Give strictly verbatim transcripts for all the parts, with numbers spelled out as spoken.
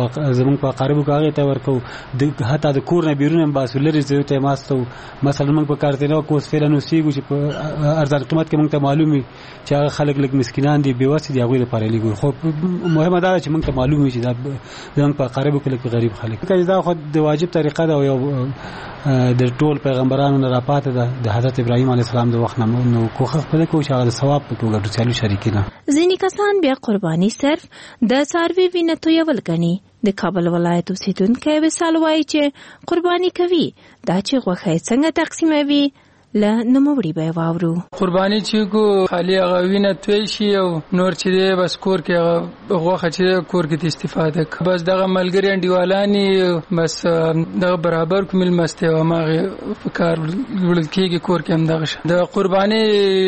زمونږ په قاربو کې هغه ته ورکو د حتی د کور نه بیرون هم باسو لري زه ته ماستو مثلا موږ په کارتنو کو سفیرا نو سیګو چې په ارزان قیمت کې موږ ته معلومي چې هغه خلک لږ مسکینان دي بیوسي دي هغه لپاره لګو خو مهمه دا چې موږ ته معلومي چې دا زمونږ په قاربو کې لږ غریب خلک کله دا خو د واجب طریقه دا یو د ټول پیغمبرانو نه راپاته ده د حضرت ابراهیم علیه السلام د وخت نه نو کوخه خپل کو چې هغه د ثواب په توګه ټول شریکینه ځینې کسان بیا قرباني صرف د څاروي وینه تویول ګڼي. د کابل ولایت اوسیدونکي وصال وایي چې قرباني کوي دا چې غوښه یې څنګه تقسیموي له نوموړي به واورو. قرباني چې کو خالي هغه وینه توی شي او نور چې دی بس کور کې هغه غوښه چې کور کې استفاده کوي بس دغه ملګری انډیوالانی بس دغه برابر کومل مسته او ماغه فکر وړل کېږي کور کې هم دغه د قرباني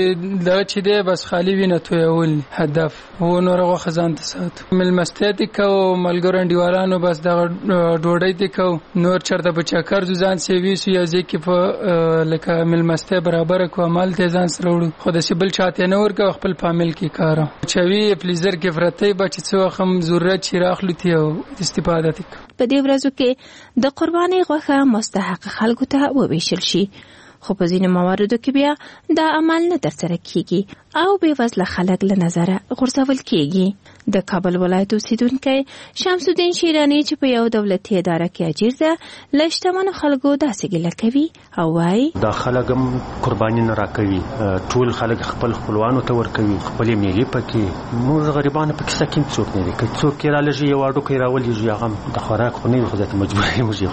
دغه چې دی بس خالي وینه تویول هدف و نور غوښه ځان ته سات مل مسته دي کو ملګری انډیوالانو بس دغه ډوډۍ دي کو نور چرته په چکر ځان سی وی سو یا ځکه په لکه مل مسته برابر کو عمل ته ځان سره وړو خو د سیبل چاته نه ورکو خپل فامیل کې کارو چوي فلیزر کې فرته بچ څو خم ضرورت چې راخلو ته استفاده تک. په دې ورځو کې د قرباني غوښه مستحق خلکو ته وویشل شي خو په ځینې مواردو کې بیا دا عمل نه ترسره کیږي او بې وزله خلک له نظره غورځول کیږي. د کابل ولایت اوسیدونکی شمس الدین شیرانی چې په یو دولتي اداره کې اجیر ده له شتمنو خلکو داسې ګیله کوي او وایي دا خلک هم قرباني نه راکوي ټول خلک خپل خپلوانو ته ورکوي خپلې میلې پکې موږ غریبانو پکې سکین څوک نه دي که څوک کې رالېږي یو اډوکی راولېږي هغه د خوراک خو نه وي خو ځکه مجبور یې موږ یې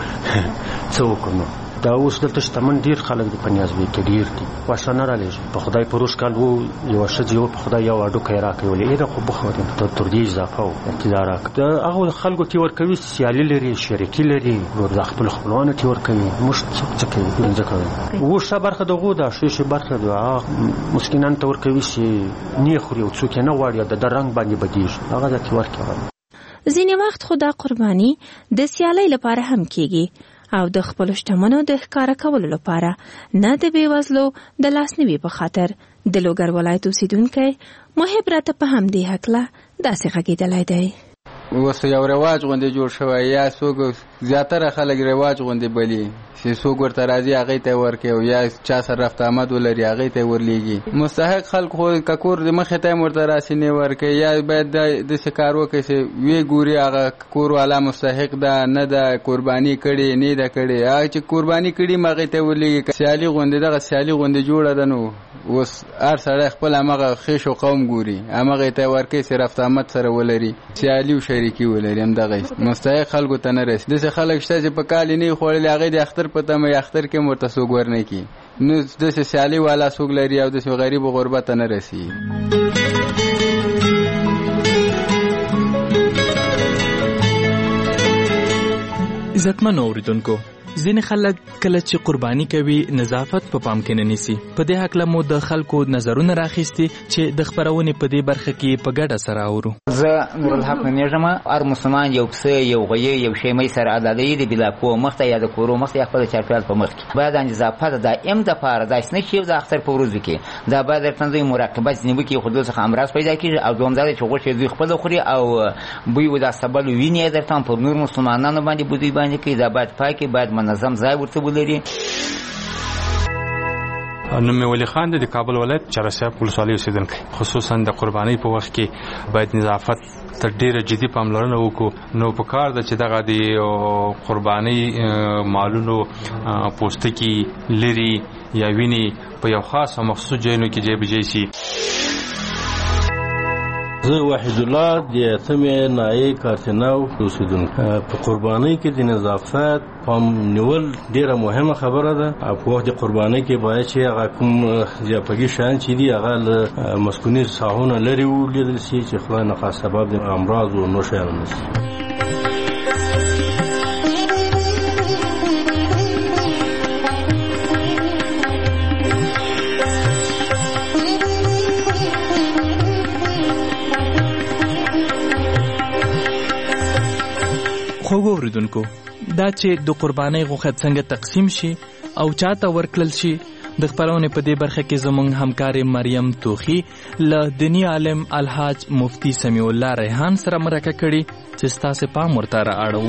خورو څه وکړو نو دا اوس دلته شتمن ډیر خلک د پنیازوي کې ډیر دي واښه نه رالېږي په خدای پروش کال وو یو ښځې وو په خدای یو اډوکی راکوي ولې دا خو بخوري ته تر دې اضافه او اقتدار د هغه خلکو کې ورکوي سیالي لري شریکي لري ور د خپل خپلوانو کې ورکوي موږ څه کوي ځکه وو څه برخه دغه دا شې برخه دا مسکینان ته ورکوي چې نه خوري او څوک نه واړي د رنگ باندې بدیږي هغه ځکه ورکوي. ځینې وخت خدا قرباني د سیالۍ لپاره هم کیږي او د خپل شتمنو د ښکارا کولو لپاره نه د بیوزلو د لاسنیوي په خاطر. د لوګر ولایت اوسیدونکی محب راته په همدې هکله داسې غږېدلی دی. اوس یو رواج غوندې جوړ شوی یا څوک زیاتره خلک رواج غوندې بلي چې څوک ورته راځي هغې ته ورکوي او یا چا سره رفت آمد ولري هغې ته ورلیږي. مستحق خلک خو که کور د مخې ته هم ورته راسي نه ورکوي یا باید داسې کار وکړي چې ویې ګوري هغه کور والا مستحق ده نه ده قرباني کړې نه ده کړې هغه چې قرباني کړي م هغې ته ورلیږي. سیالي غوندې دغه سیالي غوندې جوړه ده نو اوس هر سړی خپل همغه خیش و قوم ګوري همغې ته ورکوي چې رفت آمد سره ولري سیالي و شریکي ولري همدغه مستحق خلکو ته نه رسي. داسې خلک شته چې په کال یې نه وي خوړلي هغې د اختر په تمه یې اختر کې هم ورته څوک ورنه کړي نو داسې سیالي والا څوک لري او داسې غریب و غربت ته نه رسي. عزتمنو اوریدونکو ځینې خلک کله چې قرباني کوي نظافت په پام کې نه نیسي. په دې هکله مو د خلکو نظرونه راخیستي چې د خپرونې په دې برخه کې په ګډه سره اورو. زه نورالحق نومیږم. هر مسلمان یو پسه یو غویی یو شیمې سره عدالت د بلاکو مخته یا د کورو مخته خپل چارپیال په مخ کې باید نظافت دائم د پاره داسې نه شي د اختر په ورځ کې دا باید د تنظیم مراقبت نیو کې خود څخه امراض پیدا کیږي او دومدار چې غوښه دوی خپل خوري او بوی ودا سبل ویني درته په نور مسلمانانو باندې بودی باندې کې دا باید پاکي باید منظم ځای ورته ولري. نوم مې ولی خان د کابل ولایت چرسیاب ولسوالۍ اوسیدونکی. خصوصا د قربانۍ په وخت کې باید نظافت تر ډیره جدي پاملرنه وکړو. نو په کار ده چې دغه د قربانۍ مالونو پوستکي لري یا ویني په یو خاص او مخصوص ځایونو کې جایبجای شي. زه وحید الله د اتمې نایي کارتناو اوسیدونکی. په قربانۍ کې د نظافت پام نیول ډیره مهمه خبره ده. په وخت د قربانۍ کې باید چې هغه کوم ضیافتي شیان چې دي هغه له مسکوني ساحونه لرې ولیدل شي چې خدای نخواست سبب د امراض او نور شیانو نه شي. خوږو اوریدونکو دا چې د قربانۍ غوښه څنګه تقسیم شي او چاته ورکړل شي د خپرونې په دې برخه کې زموږ همکار مریم توخی له دینی عالم الحاج مفتی سمیع الله ریحان سره مرکه کړي چې ستاسو پام ورته را اړوو.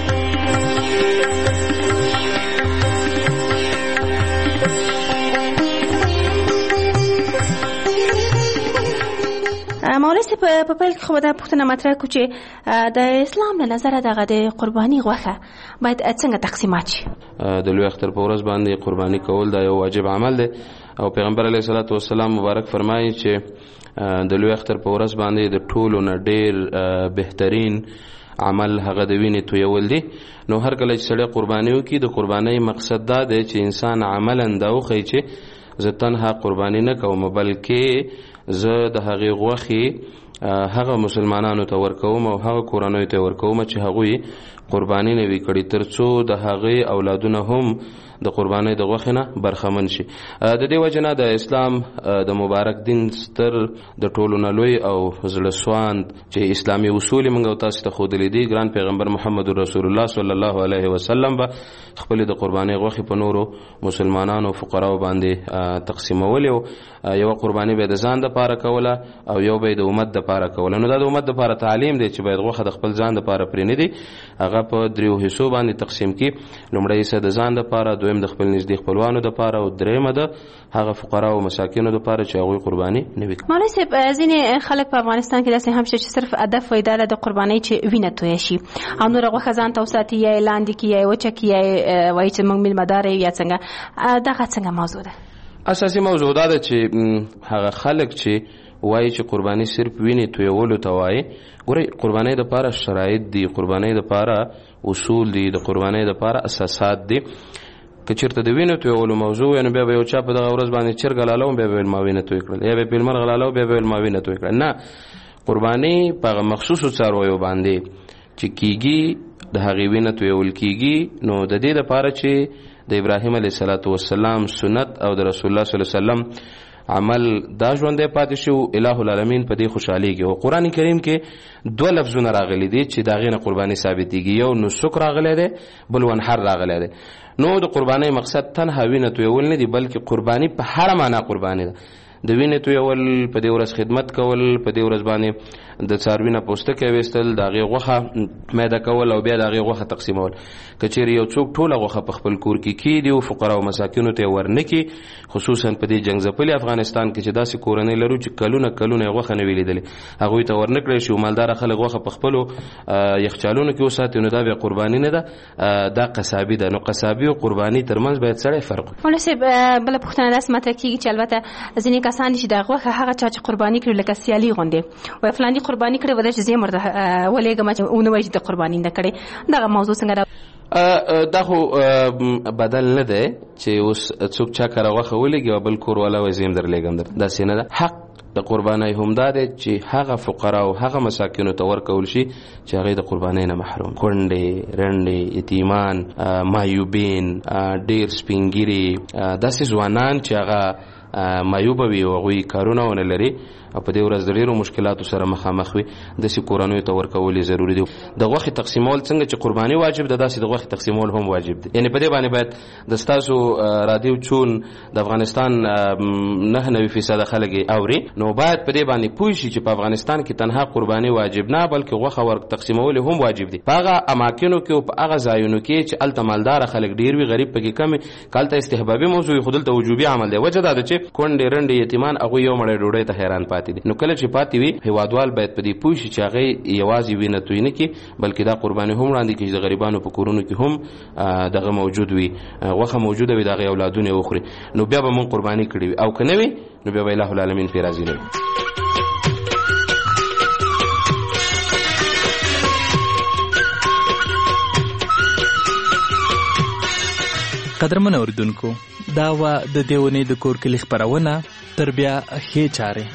مولوي صاحب په پیل کې خو دا پوښتنه مطرح کړو چې د اسلام له نظره دغه د قرباني غوښه باید څنګه تقسیمات شي. د لوی اختر په ورځ باندې قرباني کول دا یو واجب عمل دی او پیغمبر علیه الصلاۃ والسلام مبارک فرمایي چې د لوی اختر په ورځ باندې د ټولو نه ډېر بهترین عمل هغه د وینې تویول دی. نو هر کله چې سړی قرباني وکړي د قربانۍ مقصد دا دی چې انسان عملا دا وښیي چې زه تنها قرباني نه کوم بلکې زه د هغې غوښې هغه مسلمانانو ته ورکوم او هغه کورنیو ته ورکوم چې هغوی قرباني نه وي کړي تر څو د هغې اولادونه هم د قربانۍ د غوښې نه برخمن شي. د دې وجه نه د اسلام د مبارک دین ستر د ټولو نه لوی او زړه سواند چې اسلامي اصول یې موږ او تاسو ته ښودلي دي. ګران پیغمبر محمد رسول الله صلی الله علیه وسلم به خپلې د قربانۍ غوښې په نورو مسلمانانو فقراو باندې تقسیمولې او یوه قرباني به د ځان دپاره کوله او یو به یې د امت دپاره کوله. نو دا د امت دپاره تعلیم دی چې باید غوښه د خپل ځان دپاره پرې نه دي، هغه په دریو حصو باندې تقسیم کړي. لومړی حصه د ځان دپاره، دویم د خپل نږدې خپلوانو دپاره او دریمه د هغه فقراو او مساکینو دپاره چې هغوی قرباني نه وي. مولوي صاحب ځینې خلک په افغانستان کې داسې هم شته چې صرف هدف وایي دا د قربانۍ چې وینه تویه شي او نوره غوښه ځان ته وساتي، یا یې لاندې کړي یا یې وچه کړي یا یې وایي چې موږ میلمهدار یو یا څنګه. دغه څنګه موضوع ده؟ اساسي موضوع دا ده چې هغه خلک چې وایي چې قرباني صرف وینې تویولو ته وایي، ګورئ قربانۍ دپاره شرایط دي، قربانۍ دپاره اصول دي، د قربانۍ دپاره اساسات دي. که چېرته د وینې تویولو موضوع وي نو بیا به یو چا په دغه ورځ باندې چرګ حلالوم بیا به ویل ما وینه توی کړل، یا به پیل مرغ حلالوم بیا به ویل ما وینه توی کړل. نه، قرباني په هغه مخصوصو څارویو باندې چې کیږي د هغې وینه تویول کیږي. نو د دې دپاره چې د ابراهیم علیه السلام سنت او د رسول الله صلی الله علیه وسلم عمل دا ژوندی پاتې شو، الہ العالمین په دې خوشحالیږي. او قرآن کریم کې دوه لفظونه راغلي دي چې د هغې نه قرباني ثابتېږي، یو نسک راغلی دی، بل ونحر راغلی دی. نو د قربانۍ مقصد تنها وینه تویول نه دي بلکې قرباني په هره معنا قرباني ده. د وینې تویول، په دې ورځ خدمت کول، په دې ورځ باندې د څاروي نه پوستکی ویستل، د هغې غوښه میده کول او بیا د هغې غوښه تقسیمول. که چیرې یو څوک ټوله غوښه په خپل کور کې کیږدي او فقراو مساکینو ته یې ورنه کړي، خصوصا په دې جنګ ځپلي افغانستان کې چې داسې کورنۍ لرو چې کلونه کلونه یې غوښه نه وي لیدلې، هغوی ته ورنه کړی شي. مالداره خلک غوښه په خپلو یخچالونو کې وساتي، نو دا بیا قرباني نه ده، دا قصابي ده. نو قصابي او قرباني ترمنځ باید سړی فرق وکړي. مولوي صاحب بله پوښتنه داسې مطرح کېږي چې البته ځینې کسان دي چې د غوښه هغه چا چې قرباني کړي لکه سیالي غوندې وایي فلاني قرباني کړې وده چې زه یې ورته ولېږم چې ونه وایي چې د قرباني نه کړې. دغه موضوع څنګه ده؟ دا خو بدل نه دی چې اوس څوک چا کره غوښه ولېږي او بل کور والا وایي زه یې هم درلېږم. داسې نه ده. حق د قربانۍ همدا دی چې هغه فقرا او هغه مساکینو ته ورکول شي چې هغې د قربانۍ نه محروم، کونډې، رنډې، یتیمان، مایوبین، ډېر سپینګیري، داسې ځوانان چې هغه مایوبه وي او هغوی کارونه ونه لري او په دې ورځ د ډېرو مشکلاتو سره مخامخ وي، داسې کورنیو ته ورکول یې ضروري دي. د غوښې تقسیمول څنګه چې قرباني واجب ده داسې د غوښې تقسیمول هم واجب دي. یعنې په دې باندې باید د ستاسو رادیو چون د افغانستان نهه نوي فیصده خلک یې اوري، نو باید په دې باندې پوه شي چې په افغانستان کې تنها قرباني واجب نه بلکې غوښه ور تقسیمول هم واجب دي. په هغه اماکنو کې او په هغه ځایونو کې چې هلته مالداره خلک ډېر وي، غریب پکې کم وي، که هلته استحبابي موضوع وي خو دلته وجوبي عمل دی. وجه دا ده چې کونډې، رنډې، یتیمان هغوی یو مړۍ ډوډۍ ته حیران پاتې دي. نو کله چې پاتې وي هیوادوال باید په دې پوه شي چې هغې یوازې وینه توی نه کړي بلکې دا قرباني هم وړاندې کړي چې د غریبانو په کورونو کې هم دغه موجود وي، غوښه موجوده وي، د هغې اولادونه یې وخوري. نو بیا به موږ قرباني کړې وي، او که نه وي نو بیا به الہ العالمین پرې راضي نه وي. قدرمن اوریدونکو، دا وه د دې اونۍ د کور کلي خپرونه. تر بیا ښې چارې.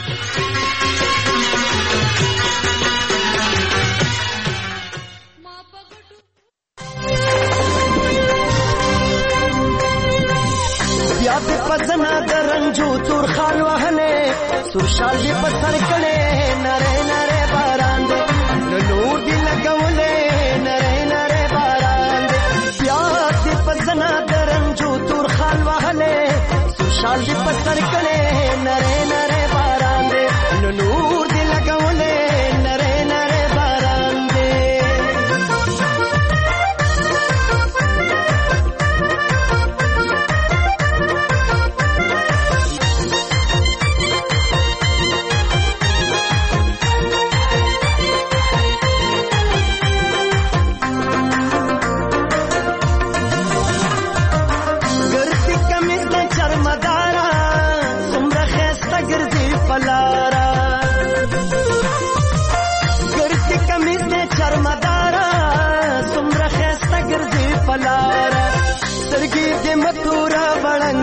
بیا دې په زنه د رنجو تور خال وهلې، سور شال دې په سر کړې، نری نری باران دې له نور دې لګولې، نری نری باران دې. بیا دې په زنه د رنجو تور خال وهلې، سور شال دې په سر کړې، نری نری باران دې له نور دې لګولې، نری نری باران دې.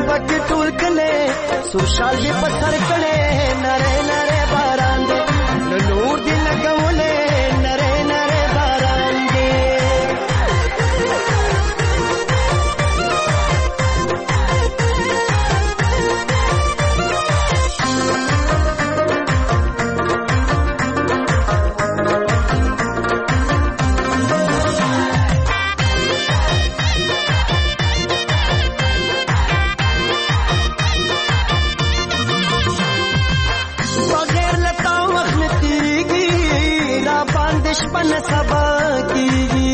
پکې ټول کله سور شال دې په سر کړه نره نره باران دې نور دې لګولې نره نره باران دې شپن سبا کیږي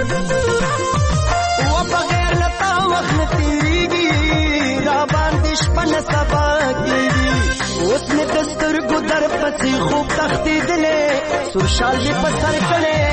و بغیر لتا وخت تیریږي را باندې شپن سبا کیږي اوس مې دستر ګدر پسې خوب تختې دلې سور شال دې په سر کړې